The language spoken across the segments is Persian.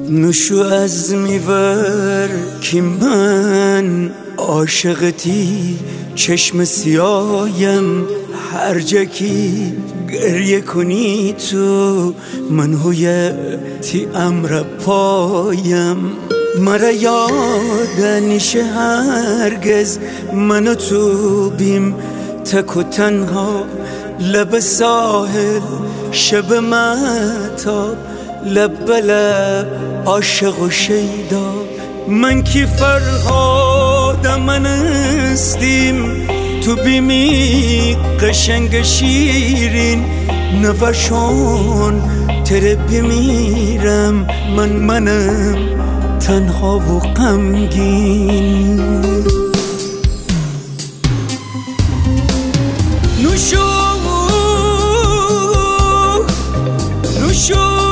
نوشو از میور که من عاشقتی چشم سیایم هر جا کی گریه کنی تو من هویتی امر پایم مرا یاد نیشه هرگز منو تو بیم تک و تنها لب ساحل شب مهتاب لب به لب عاشق و شیدا من کی فرهادم من استیم تو بیمی قشنگ شیرین نوشون تره بمیرم منم تنها و غمگین نوشو نوشو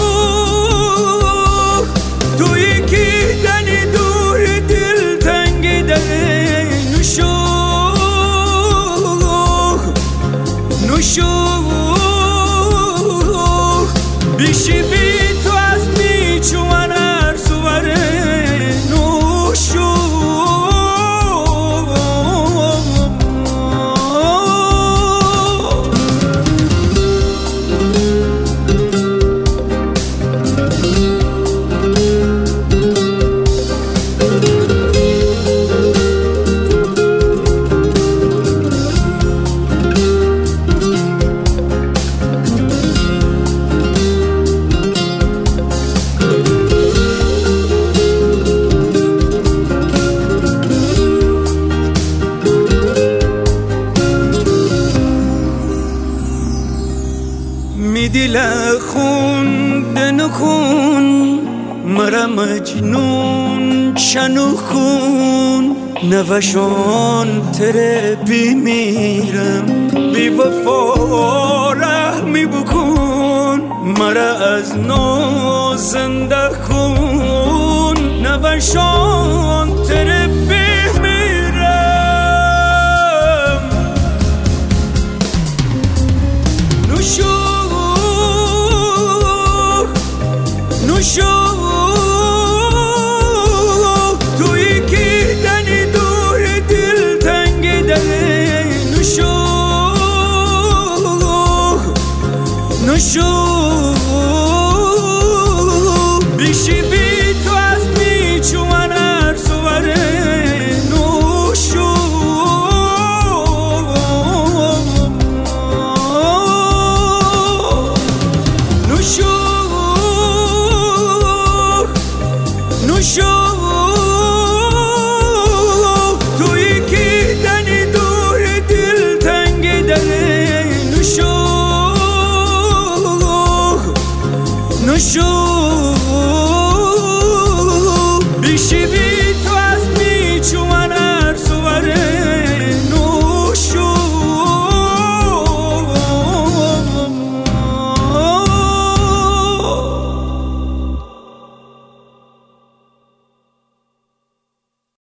توی که دنی دور دل تنگ داره نوشو نوشو بیشی بی تو از بیچوان هر سواره نوشو دل خون دنکون مرا مجنون شنو خون نوشان تره بیمیرم بی وفا رحمی بکن مرا از نو زنده کن نوشان تره بیمیرم نوشو نوشو توی که دنی دور دل تنگ داره نوشو نوشو